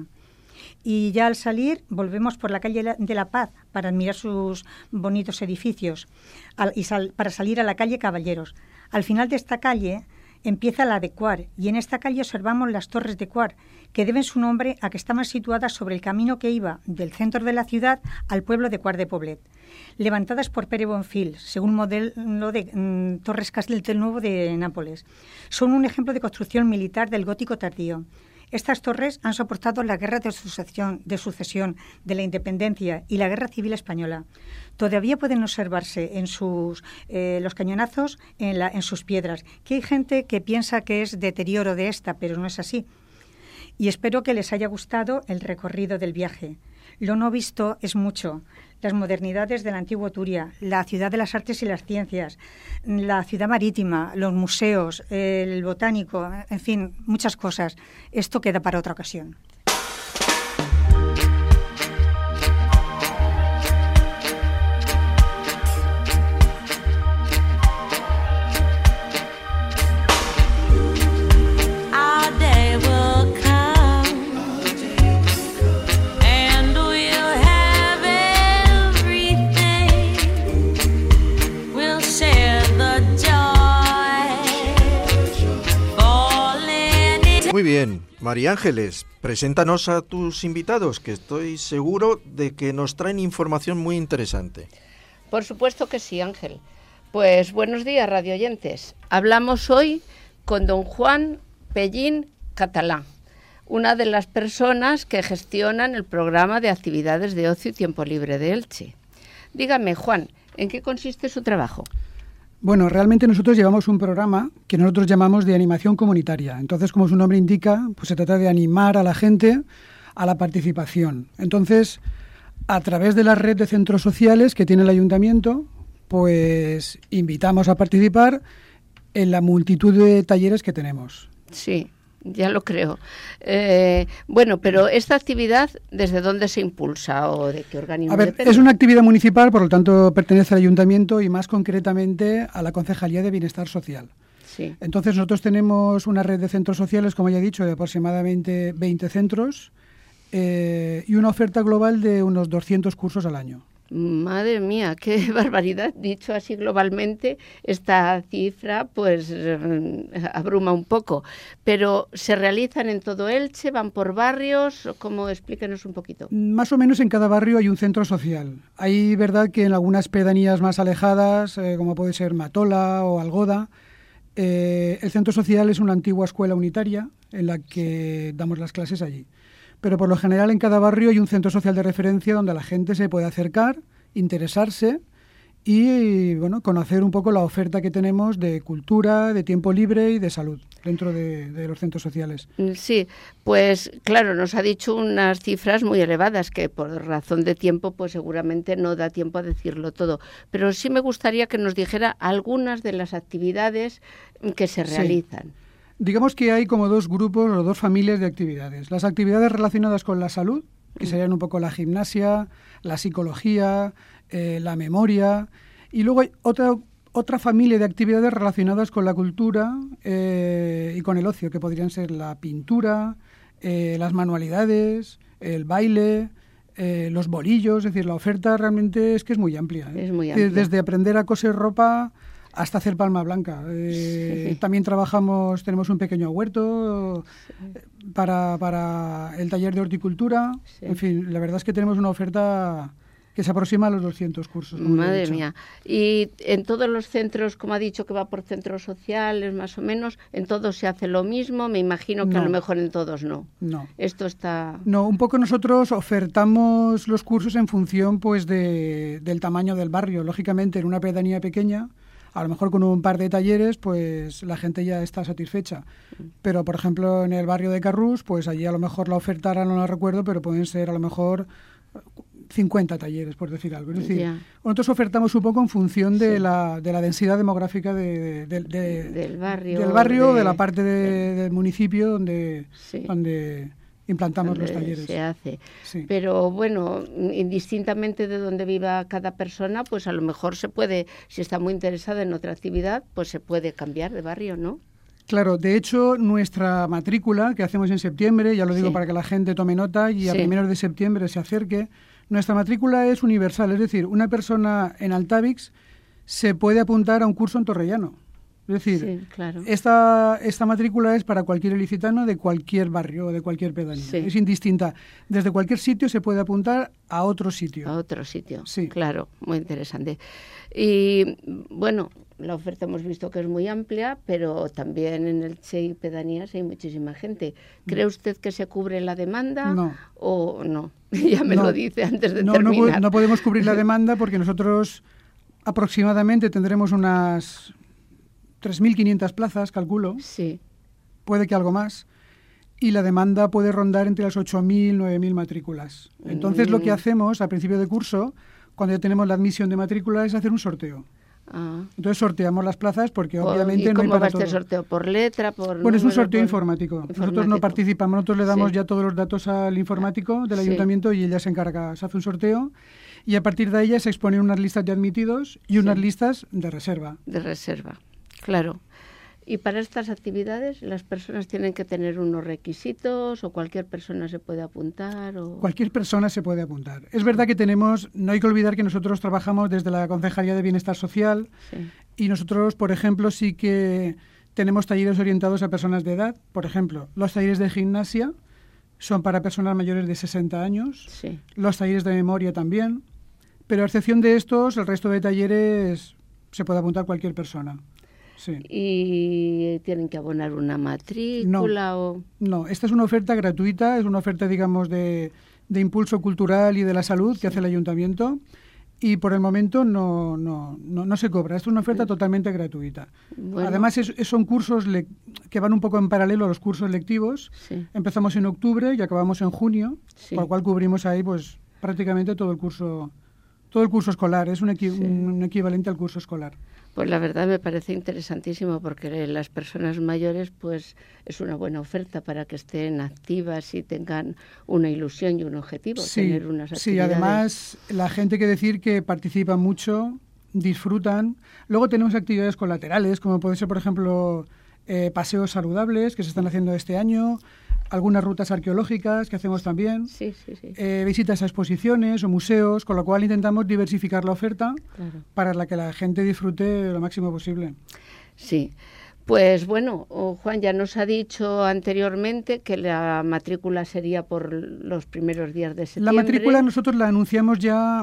Speaker 10: Y ya al salir volvemos por la calle de La Paz para admirar sus bonitos edificios para salir a la calle Caballeros. Al final de esta calle empieza la de Cuar, y en esta calle observamos las torres de Cuar, que deben su nombre a que estaban situadas sobre el camino que iba del centro de la ciudad al pueblo de Cuar de Poblet, levantadas por Pere Bonfil, según modelo de Torres Castelnuovo de Nápoles. Son un ejemplo de construcción militar del gótico tardío. Estas torres han soportado la guerra de sucesión de la independencia y la guerra civil española. Todavía pueden observarse en los cañonazos en sus piedras, que hay gente que piensa que es deterioro de esta, pero no es así. Y espero que les haya gustado el recorrido del viaje. Lo no visto es mucho. Las modernidades del antiguo Turia, la ciudad de las artes y las ciencias, la ciudad marítima, los museos, el botánico, en fin, muchas cosas. Esto queda para otra ocasión.
Speaker 2: Muy bien, María Ángeles, preséntanos a tus invitados, que estoy seguro de que nos traen información muy interesante.
Speaker 7: Por supuesto que sí, Ángel. Pues buenos días, radioyentes. Hablamos hoy con don Juan Pellín Catalá, una de las personas que gestionan el programa de actividades de ocio y tiempo libre de Elche. Dígame, Juan, ¿en qué consiste su trabajo?
Speaker 12: Bueno, realmente nosotros llevamos un programa que nosotros llamamos de animación comunitaria. Entonces, como su nombre indica, pues se trata de animar a la gente a la participación. Entonces, a través de la red de centros sociales que tiene el ayuntamiento, pues invitamos a participar en la multitud de talleres que tenemos.
Speaker 13: Sí, ya lo creo. Bueno, pero esta actividad, ¿desde dónde se impulsa o de qué organismo depende?
Speaker 12: Es una actividad municipal, por lo tanto pertenece al ayuntamiento y más concretamente a la Concejalía de Bienestar Social.
Speaker 13: Sí.
Speaker 12: Entonces nosotros tenemos una red de centros sociales, como ya he dicho, de aproximadamente 20 centros y una oferta global de unos 200 cursos al año.
Speaker 13: Madre mía, qué barbaridad. Dicho así globalmente, esta cifra pues abruma un poco. Pero ¿se realizan en todo Elche? ¿Van por barrios? ¿Cómo? Explíquenos un poquito.
Speaker 12: Más o menos en cada barrio hay un centro social. Hay verdad que en algunas pedanías más alejadas, como puede ser Matola o Algoda, el centro social es una antigua escuela unitaria en la que damos las clases allí. Pero por lo general en cada barrio hay un centro social de referencia donde la gente se puede acercar, interesarse y bueno, conocer un poco la oferta que tenemos de cultura, de tiempo libre y de salud dentro de los centros sociales.
Speaker 13: Sí, pues claro, nos ha dicho unas cifras muy elevadas que por razón de tiempo pues seguramente no da tiempo a decirlo todo. Pero sí me gustaría que nos dijera algunas de las actividades que se realizan.
Speaker 12: Sí. Digamos que hay como dos grupos o dos familias de actividades. Las actividades relacionadas con la salud, que serían un poco la gimnasia, la psicología, la memoria, y luego hay otra familia de actividades relacionadas con la cultura y con el ocio, que podrían ser la pintura, las manualidades, el baile, los bolillos. Es decir, la oferta realmente es que es muy amplia.
Speaker 13: Es muy amplia.
Speaker 12: Desde aprender a coser ropa hasta hacer palma blanca. Sí. También tenemos un pequeño huerto para el taller de horticultura. Sí. En fin, la verdad es que tenemos una oferta que se aproxima a los 200 cursos.
Speaker 13: Madre mía. Y en todos los centros, como ha dicho que va por centros sociales más o menos, ¿en todos se hace lo mismo? Me imagino que a lo mejor en todos no.
Speaker 12: No.
Speaker 13: Esto está...
Speaker 12: No, un poco nosotros ofertamos los cursos en función pues del tamaño del barrio. Lógicamente, en una pedanía pequeña, a lo mejor con un par de talleres, pues la gente ya está satisfecha. Pero, por ejemplo, en el barrio de Carrús, pues allí a lo mejor la oferta ahora no la recuerdo, pero pueden ser a lo mejor 50 talleres, por decir algo. Es decir, nosotros ofertamos un poco en función de la densidad demográfica del barrio, de la parte del municipio donde implantamos los talleres.
Speaker 13: Se hace. Sí. Pero bueno, indistintamente de donde viva cada persona, pues a lo mejor se puede, si está muy interesada en otra actividad, pues se puede cambiar de barrio, ¿no?
Speaker 12: Claro, de hecho, nuestra matrícula que hacemos en septiembre, ya lo digo para que la gente tome nota y a primeros de septiembre se acerque, nuestra matrícula es universal, es decir, una persona en Altavix se puede apuntar a un curso en Torrellano. Es decir, esta matrícula es para cualquier ilicitano de cualquier barrio o de cualquier pedanía. Sí. Es indistinta. Desde cualquier sitio se puede apuntar a otro sitio.
Speaker 13: A otro sitio, sí. Claro, muy interesante. Y bueno, la oferta hemos visto que es muy amplia, pero también en Elche y pedanías hay muchísima gente. ¿Cree usted que se cubre la demanda?
Speaker 12: No.
Speaker 13: ¿O no? Ya me lo dice antes de terminar.
Speaker 12: No podemos cubrir la demanda porque nosotros aproximadamente tendremos unas 3.500 plazas, calculo.
Speaker 13: Sí.
Speaker 12: Puede que algo más. Y la demanda puede rondar entre las 8.000 y 9.000 matrículas. Entonces, lo que hacemos a principio de curso, cuando ya tenemos la admisión de matrícula, es hacer un sorteo. Entonces, sorteamos las plazas porque obviamente no hay para todo.
Speaker 13: ¿Cómo va este sorteo? ¿Por letra?
Speaker 12: Bueno, es un sorteo informático. Nosotros no participamos. Nosotros le damos ya todos los datos al informático del ayuntamiento y ella se encarga. Se hace un sorteo y a partir de ella se exponen unas listas de admitidos y unas listas de reserva.
Speaker 13: De reserva. Claro. Y para estas actividades las personas tienen que tener unos requisitos o cualquier persona se puede apuntar.
Speaker 12: Cualquier persona se puede apuntar. Es verdad que no hay que olvidar que nosotros trabajamos desde la Concejalía de Bienestar Social y nosotros, por ejemplo, sí que tenemos talleres orientados a personas de edad. Por ejemplo, los talleres de gimnasia son para personas mayores de 60 años, los talleres de memoria también, pero a excepción de estos, el resto de talleres se puede apuntar cualquier persona. Sí.
Speaker 13: ¿Y tienen que abonar una matrícula?
Speaker 12: No, esta es una oferta gratuita, es una oferta, digamos, de impulso cultural y de la salud que hace el ayuntamiento y por el momento no se cobra. Esta es una oferta totalmente gratuita. Bueno. Además, son cursos que van un poco en paralelo a los cursos lectivos. Empezamos en octubre y acabamos en junio, por lo cual cubrimos ahí pues prácticamente todo el curso Todo el curso escolar, es un equivalente al curso escolar.
Speaker 13: Pues la verdad me parece interesantísimo porque las personas mayores pues es una buena oferta para que estén activas y tengan una ilusión y un objetivo, tener unas actividades.
Speaker 12: Sí, además la gente, hay que decir que participa mucho, disfrutan. Luego tenemos actividades colaterales, como puede ser, por ejemplo, paseos saludables que se están haciendo este año, algunas rutas arqueológicas que hacemos también, visitas a exposiciones o museos, con lo cual intentamos diversificar la oferta para que la gente disfrute lo máximo posible.
Speaker 13: Sí, pues bueno, Juan ya nos ha dicho anteriormente que la matrícula sería por los primeros días de septiembre.
Speaker 12: La matrícula nosotros la anunciamos ya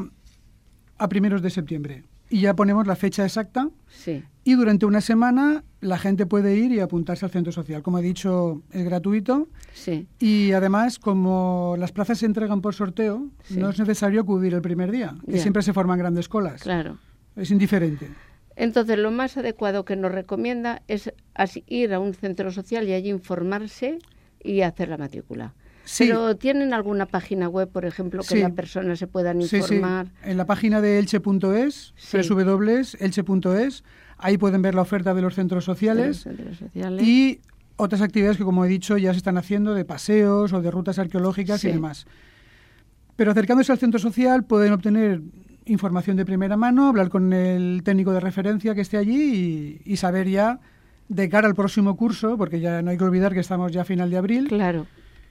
Speaker 12: a primeros de septiembre y ya ponemos la fecha exacta.
Speaker 13: Sí.
Speaker 12: Y durante una semana la gente puede ir y apuntarse al centro social. Como he dicho, es gratuito.
Speaker 13: Sí.
Speaker 12: Y además, como las plazas se entregan por sorteo, no es necesario acudir el primer día, que siempre se forman grandes colas.
Speaker 13: Claro.
Speaker 12: Es indiferente.
Speaker 13: Entonces, lo más adecuado que nos recomienda es ir a un centro social y allí informarse y hacer la matrícula.
Speaker 12: Sí.
Speaker 13: Pero ¿tienen alguna página web, por ejemplo, que las personas se puedan informar?
Speaker 12: Sí. En la página de elche.es, www.elche.es, ahí pueden ver la oferta de los centros sociales, y otras actividades que, como he dicho, ya se están haciendo de paseos o de rutas arqueológicas y demás. Pero acercándose al centro social pueden obtener información de primera mano, hablar con el técnico de referencia que esté allí y saber ya de cara al próximo curso, porque ya no hay que olvidar que estamos ya a final de abril.
Speaker 13: Claro.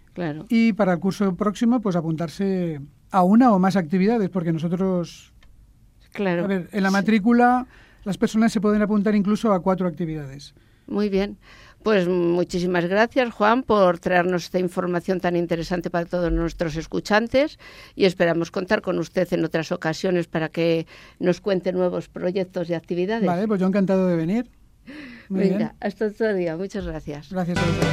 Speaker 12: Y para el curso próximo, pues apuntarse a una o más actividades, porque nosotros...
Speaker 13: Claro.
Speaker 12: A ver, en la matrícula las personas se pueden apuntar incluso a 4 actividades.
Speaker 13: Muy bien. Pues muchísimas gracias, Juan, por traernos esta información tan interesante para todos nuestros escuchantes y esperamos contar con usted en otras ocasiones para que nos cuente nuevos proyectos y actividades.
Speaker 12: Vale, pues yo encantado de venir. Muy
Speaker 13: Venga,
Speaker 12: bien.
Speaker 13: hasta otro día. Muchas gracias.
Speaker 12: Gracias a vosotros.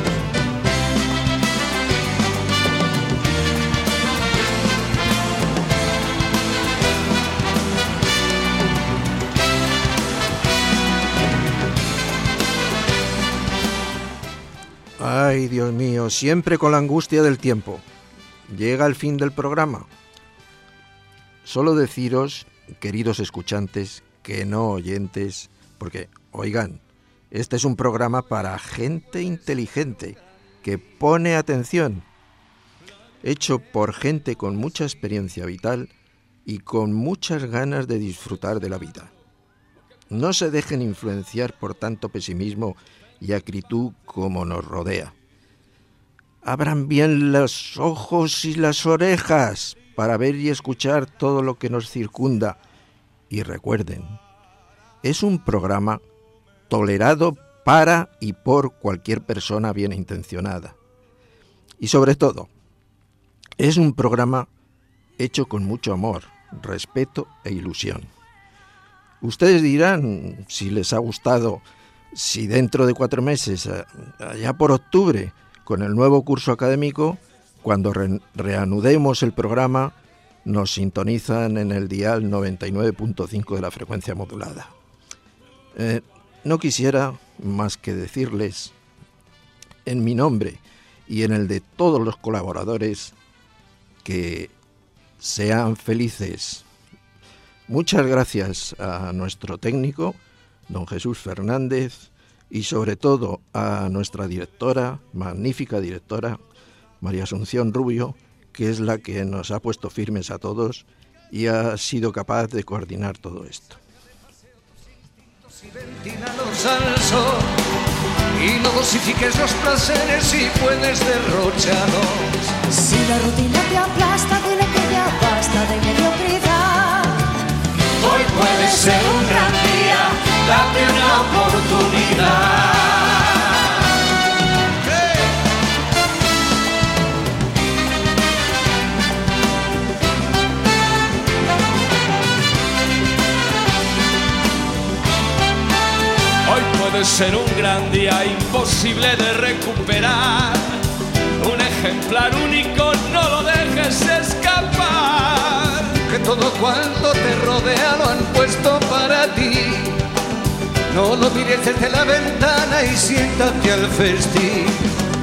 Speaker 2: Ay, Dios mío, siempre con la angustia del tiempo. Llega el fin del programa. Solo deciros, queridos escuchantes, que no oyentes, porque, oigan, este es un programa para gente inteligente, que pone atención, hecho por gente con mucha experiencia vital y con muchas ganas de disfrutar de la vida. No se dejen influenciar por tanto pesimismo y acritud como nos rodea. Abran bien los ojos y las orejas para ver y escuchar todo lo que nos circunda. Y recuerden, es un programa tolerado para y por cualquier persona bien intencionada. Y sobre todo, es un programa hecho con mucho amor, respeto e ilusión. Ustedes dirán si les ha gustado, si dentro de 4 meses, allá por octubre, con el nuevo curso académico, cuando reanudemos el programa, nos sintonizan en el dial 99.5 de la frecuencia modulada. No quisiera más que decirles, en mi nombre y en el de todos los colaboradores, que sean felices. Muchas gracias a nuestro técnico, don Jesús Fernández, y sobre todo a nuestra directora, magnífica directora, María Asunción Rubio, que es la que nos ha puesto firmes a todos y ha sido capaz de coordinar todo esto.
Speaker 1: Y no dosifiques los placeres si puedes derrocharlos.
Speaker 14: Si la rutina te aplasta, dile que ya basta de mediocridad.
Speaker 1: Hoy puede ser un gran día, date una oportunidad. Hoy puede ser un gran día imposible de recuperar. Un ejemplar único, no lo dejes escapar. Que todo cuanto te rodea lo han puesto para ti. No lo mires desde la ventana y siéntate al festín.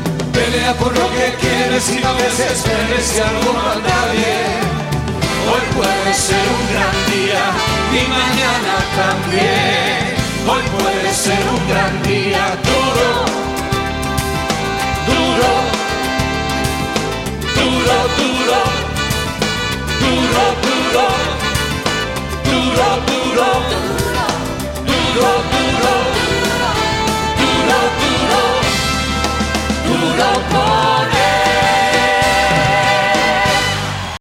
Speaker 1: Pelea por lo que quieres y no desesperes si algo no anda bien. Hoy puede ser un gran día y mañana también. Hoy puede ser un gran día, duro, duro, duro, duro.